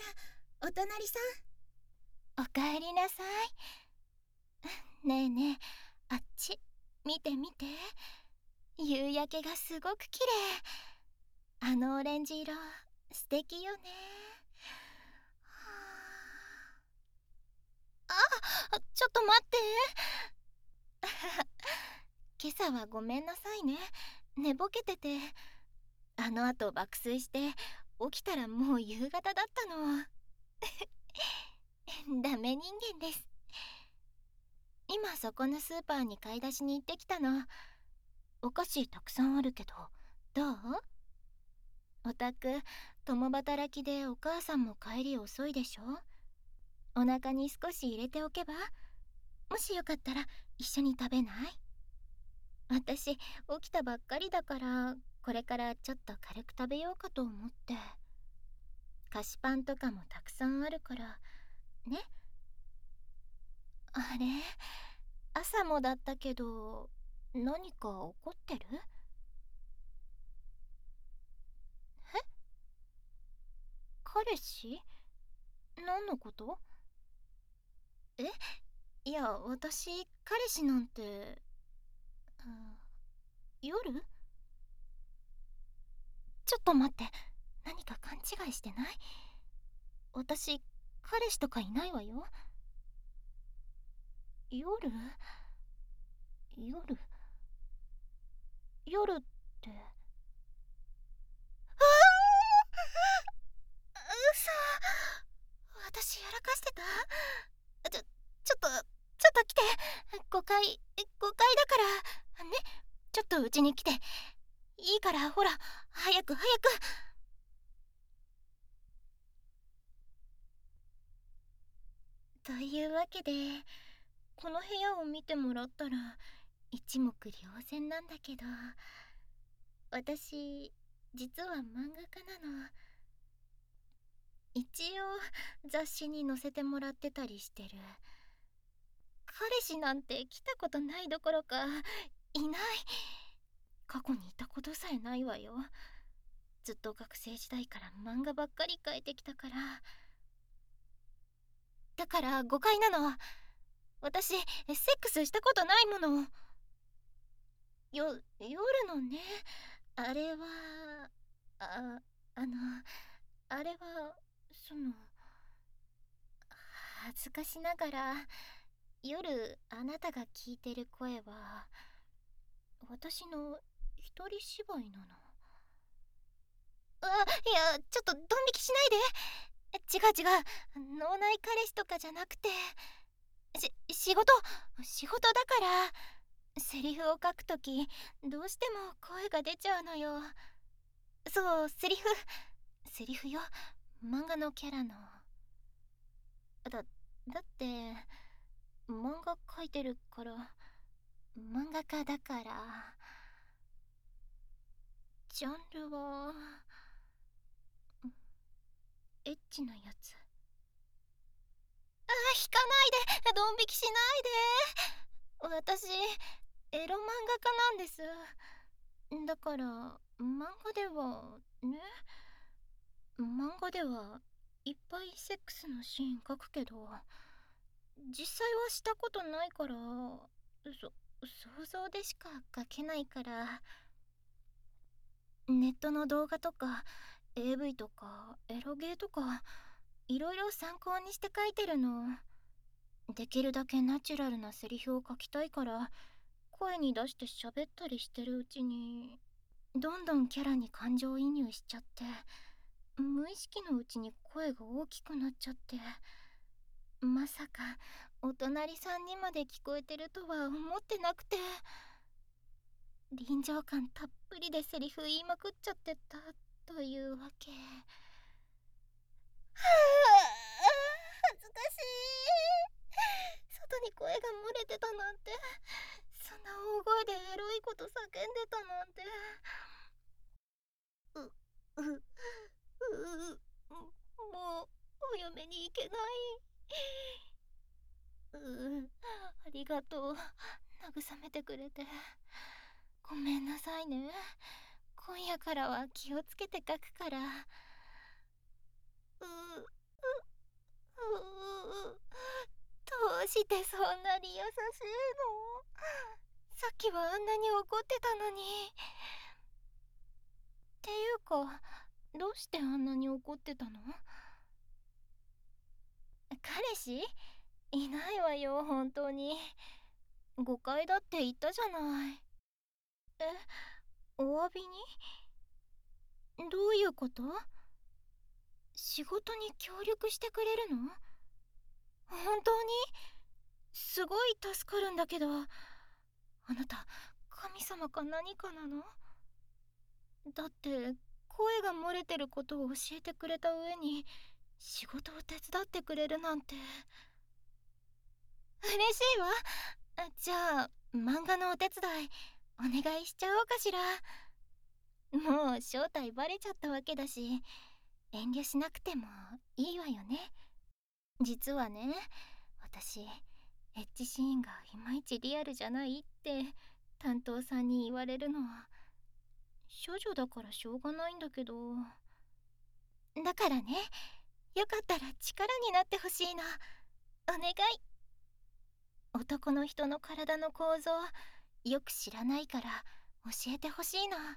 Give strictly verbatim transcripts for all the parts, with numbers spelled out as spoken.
ら、お隣さん。おかえりなさい。ねえねえ、あっち見て見て。夕焼けがすごく綺麗。あのオレンジ色素敵よね。あ、ちょっと待って。今朝はごめんなさいね。寝ぼけてて。あのあと爆睡して起きたらもう夕方だったの。ダメ人間です。今そこのスーパーに買い出しに行ってきたの。お菓子たくさんあるけどどう？お宅共働きでお母さんも帰り遅いでしょ。お腹に少し入れておけば？もしよかったら一緒に食べない？私起きたばっかりだからこれからちょっと軽く食べようかと思って。菓子パンとかもたくさんあるからね。あれ、朝もだったけど何か怒ってる？え？彼氏？何のこと？え？いや、私彼氏なんて、うん、夜？ちょっと待って、何か勘違いしてない？私彼氏とかいないわよ。夜？夜？夜って。ああ、嘘。私やらかしてた？ちょちょっとちょっと来て。誤解誤解だからね。ちょっとうちに来ていいから。ほら早く早く。というわけでこの部屋を見てもらったら一目瞭然なんだけど、私実は漫画家なの。一応雑誌に載せてもらってたりしてる。彼氏なんて来たことないどころかいない。過去にいたことさえないわよ。ずっと学生時代から漫画ばっかり描いてきたから。だから誤解なの。私セックスしたことないもの。よ夜のね、あれはああのあれはその恥ずかしながら夜あなたが聞いてる声は私の一人芝居なの。あ、いや、ちょっとドン引きしないで。違う違う、脳内彼氏とかじゃなくて、し仕事仕事だから。セリフを書くときどうしても声が出ちゃうのよ。そう、セリフセリフよ。漫画のキャラの。だだって漫画描いてるから。漫画家だから。ジャンルはエッチなやつ。あ、引かないで、ドン引きしないで。私エロ漫画家なんです。だから漫画ではね、漫画ではいっぱいセックスのシーン描くけど実際はしたことないから、そ想像でしか描けないから。ネットの動画とか エーブイ とかエロゲーとかいろいろ参考にして書いてるの。できるだけナチュラルなセリフを書きたいから声に出して喋ったりしてるうちにどんどんキャラに感情移入しちゃって、無意識のうちに声が大きくなっちゃって、まさかお隣さんにまで聞こえてるとは思ってなくて、臨場感たっぷりでセリフ言いまくっちゃってたというわけ。はあ、恥ずかしい。外に声が漏れてたなんて。そんな大声でエロいこと叫んでたなんて。うううもうお嫁に行けない。うありがとう、慰めてくれて。ごめんなさいね。今夜からは気をつけて書くから。うしてそんなに優しいの？さっきはあんなに怒ってたのに。っていうか、どうしてあんなに怒ってたの？彼氏いないわよ、本当に。誤解だって言ったじゃない。え、お詫びに？どういうこと？仕事に協力してくれるの？本当に？すごい助かるんだけど。あなた神様か何かなの？だって声が漏れてることを教えてくれた上に仕事を手伝ってくれるなんて。嬉しいわ。じゃあ漫画のお手伝いお願いしちゃおうかしら。もう正体バレちゃったわけだし遠慮しなくてもいいわよね。実はね、私エッチシーンがいまいちリアルじゃないって担当さんに言われるの。処女だからしょうがないんだけど。だからね、よかったら力になってほしいの。お願い。男の人の体の構造よく知らないから教えてほしいの。ん？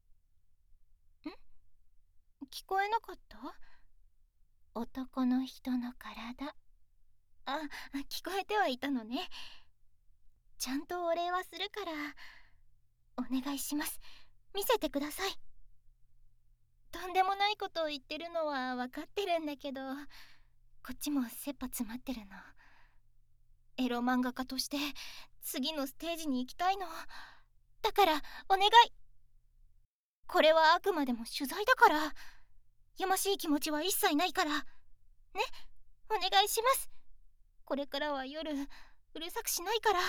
聞こえなかった？男の人の体。あ、聞こえてはいたのね。ちゃんとお礼はするからお願いします。見せてください。とんでもないことを言ってるのは分かってるんだけど、こっちも切羽詰まってるの。エロ漫画家として次のステージに行きたいの。だからお願い。これはあくまでも取材だからやましい気持ちは一切ないからね。お願いします。これからは夜うるさくしないから。や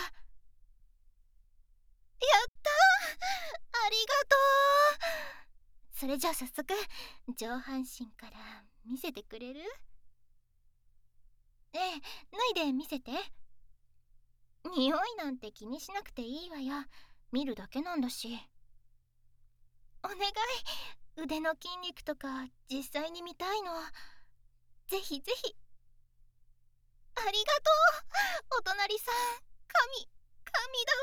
ったー、ありがとう。それじゃあ早速上半身から見せてくれる？ええ、脱いで見せて。匂いなんて気にしなくていいわよ。見るだけなんだし。お願い、腕の筋肉とか実際に見たいの。ぜひぜひ。ありがとうお隣さん。神神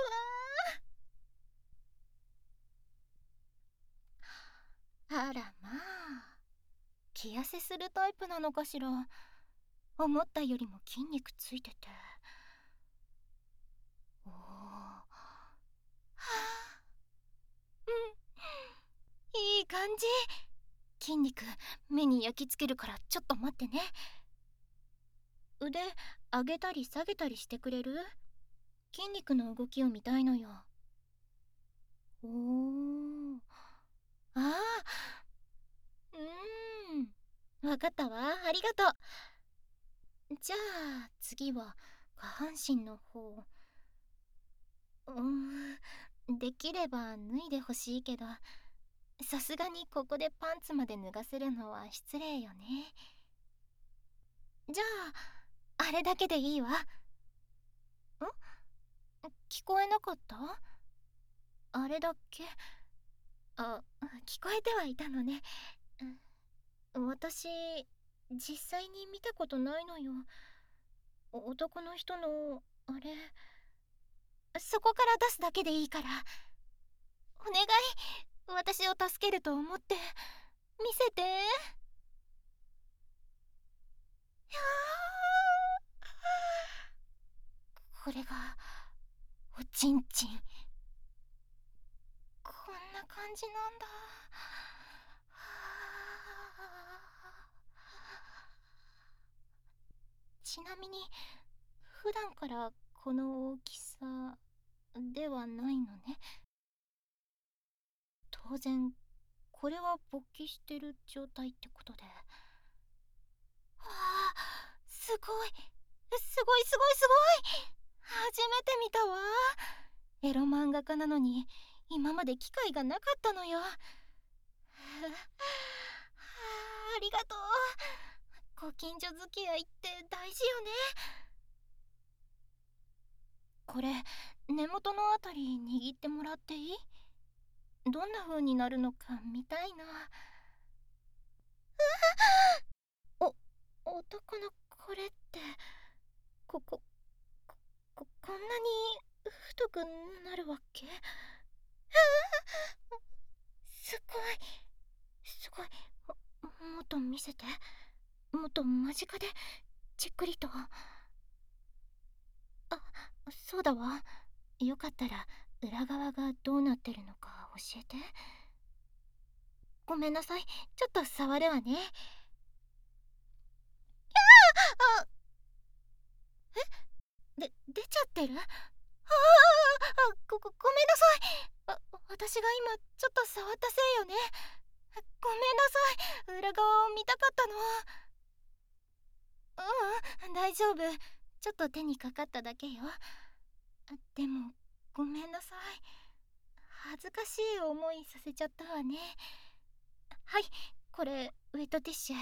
だわ。あらまあ、気痩せするタイプなのかしら。思ったよりも筋肉ついてて。おお、はあ、うん、いい感じ。筋肉目に焼き付けるからちょっと待ってね。腕上げたり下げたりしてくれる？筋肉の動きを見たいのよ。おお、ああ、うーん、わかったわ。ありがとう。じゃあ次は下半身の方。うーん、できれば脱いでほしいけど、さすがにここでパンツまで脱がせるのは失礼よね。じゃああれだけでいいわ。ん？聞こえなかった？あれだっけ？あ、聞こえてはいたのね。私実際に見たことないのよ。男の人のあれ。そこから出すだけでいいからお願い。私を助けると思って見せて。これがおちんちん。こんな感じなんだ。ちなみに普段からこの大きさではないのね。当然これは勃起してる状態ってことで。わあ、すごいすごいすごいすごい。初めて見たわ。エロ漫画家なのに今まで機会がなかったのよ。はあ、ありがとう。ご近所付き合いって大事よね。これ根元のあたり握ってもらっていい？どんな風になるのか見たいな。お、男のこれってここくなるわけ？すごいすごい。 も, もっと見せて。もっと間近でじっくりと。あ、そうだわ。よかったら裏側がどうなってるのか教えて。ごめんなさい、ちょっと触るわね。あ、え、で、出ちゃってる？ああ、ご、ご、ごめんなさい。わ、私が今ちょっと触ったせいよね。ごめんなさい。裏側を見たかったの。ううん、大丈夫。ちょっと手にかかっただけよ。でも、ごめんなさい。恥ずかしい思いさせちゃったわね。はい、これウェットティッシュ。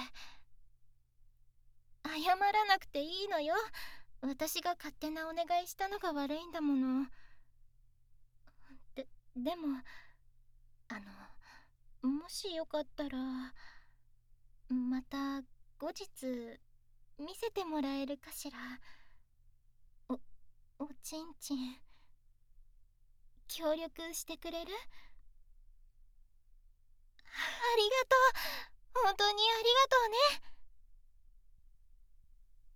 謝らなくていいのよ。私が勝手なお願いしたのが悪いんだもの。で、でも、あの、もしよかったら、また後日見せてもらえるかしら。お、おちんちん、協力してくれる？ありがとう。本当にありがとうね。